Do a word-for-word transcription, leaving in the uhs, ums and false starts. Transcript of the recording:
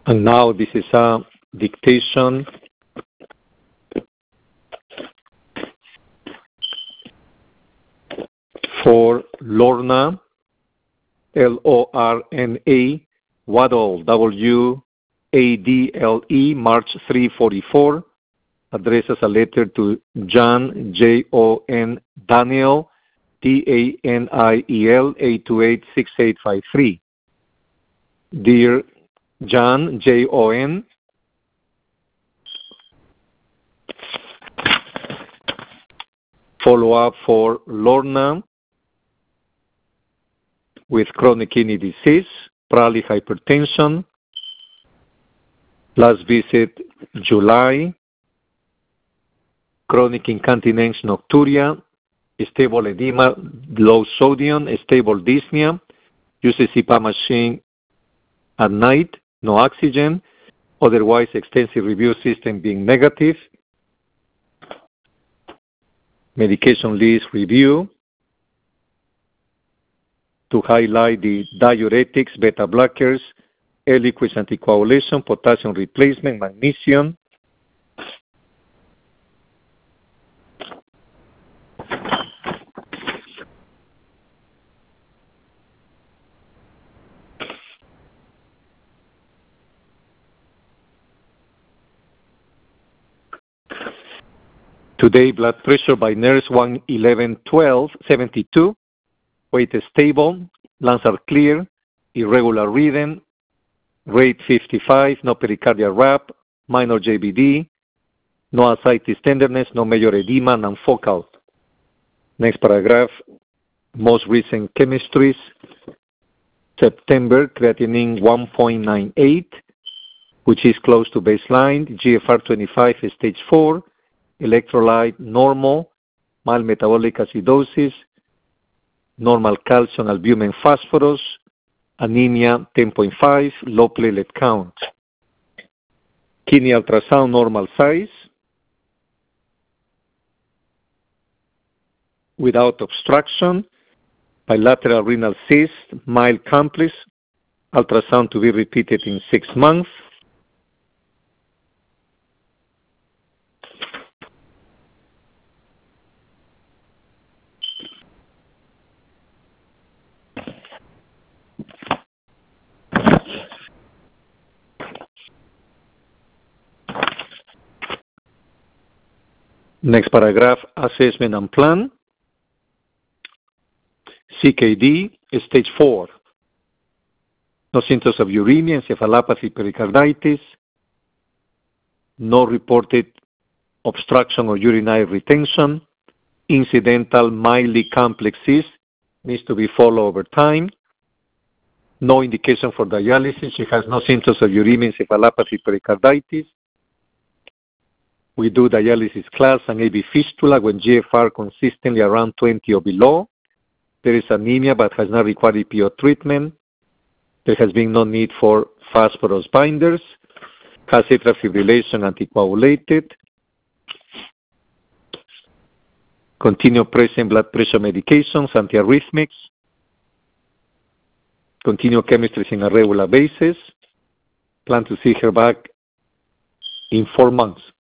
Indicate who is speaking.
Speaker 1: And now this is a dictation for Lorna, L O R N A, Waddle, W A D L E, March three forty-four, addresses a letter to John, J O N, Daniel, D A N I E L, eight two eight, six eight five three. Dear John, J O N, follow-up for Lorna with chronic kidney disease, probably hypertension. Last visit, July. Chronic incontinence nocturia, stable edema, low sodium, stable dyspnea. Uses C PAP machine at night, no oxygen. Otherwise, extensive review system being negative. Medication list review. To highlight the diuretics, beta blockers, Eliquis anticoagulation, potassium replacement, magnesium. Today, blood pressure by nurse one eleven twelve seventy-two. Weight is stable, lungs are clear, irregular rhythm, rate fifty-five, no pericardial wrap, minor J B D, no ascites tenderness, no major edema, non-focal. Next paragraph, most recent chemistries. September, creatinine one point nine eight, which is close to baseline, G F R twenty-five, stage four, electrolyte normal, mild metabolic acidosis, normal calcium, albumin, phosphorus, anemia ten point five, low platelet count. Kidney ultrasound normal size, without obstruction, bilateral renal cyst, mild complex, ultrasound to be repeated in six months. Next paragraph, assessment and plan. C K D, stage four. No symptoms of uremia, encephalopathy, pericarditis. No reported obstruction or urinary retention. Incidental mildly complex cyst needs to be followed over time. No indication for dialysis. She has no symptoms of uremia, encephalopathy, pericarditis. We do dialysis class and A V fistula when G F R consistently around twenty or below. There is anemia but has not required E P O treatment. There has been no need for phosphorus binders. Has atrial fibrillation, anticoagulated. Continue pressing blood pressure medications, antiarrhythmics. Continue chemistries on a regular basis. Plan to see her back in four months.